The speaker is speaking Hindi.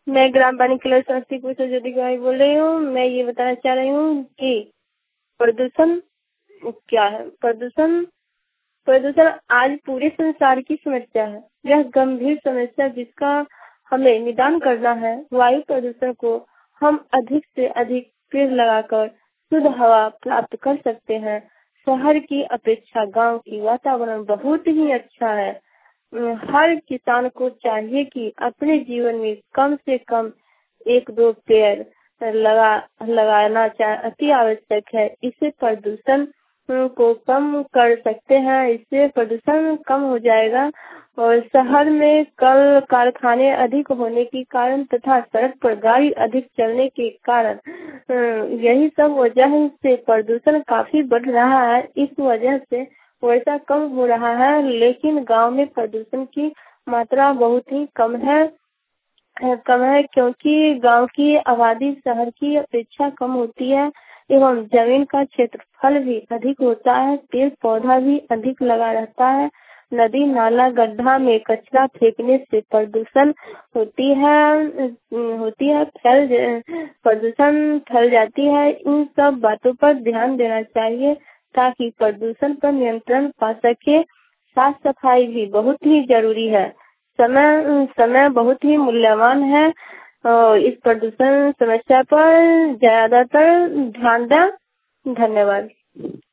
मैं ग्राम पानी किलर समस्तीपुर से ज्योति कुमारी बोल रही हूँ। मैं ये बताना चाह रही हूँ कि प्रदूषण क्या है। प्रदूषण प्रदूषण आज पूरे संसार की समस्या है। यह गंभीर समस्या जिसका हमें निदान करना है। वायु प्रदूषण को हम अधिक से अधिक पेड़ लगाकर शुद्ध हवा प्राप्त कर सकते हैं। शहर की अपेक्षा गांव की वातावरण बहुत ही अच्छा है। हर किसान को चाहिए कि अपने जीवन में कम से कम 1-2 पेड़ लगाना अति आवश्यक है। इससे प्रदूषण को कम कर सकते हैं। इससे प्रदूषण कम हो जाएगा। और शहर में कल कारखाने अधिक होने के कारण तथा सड़क पर गाड़ी अधिक चलने के कारण यही सब वजह से प्रदूषण काफी बढ़ रहा है। इस वजह से वर्षा कम हो रहा है। लेकिन गांव में प्रदूषण की मात्रा बहुत ही कम है क्योंकि गांव की आबादी शहर की अपेक्षा कम होती है एवं जमीन का क्षेत्रफल भी अधिक होता है। पेड़ पौधा भी अधिक लगा रहता है। नदी नाला गड्ढा में कचरा फेंकने से प्रदूषण प्रदूषण फैल जाती है। इन सब बातों पर ध्यान देना चाहिए ताकि प्रदूषण पर नियंत्रण पा सके। साफ सफाई भी बहुत ही जरूरी है। समय बहुत ही मूल्यवान है। इस प्रदूषण समस्या पर ज्यादातर ध्यान दें। धन्यवाद।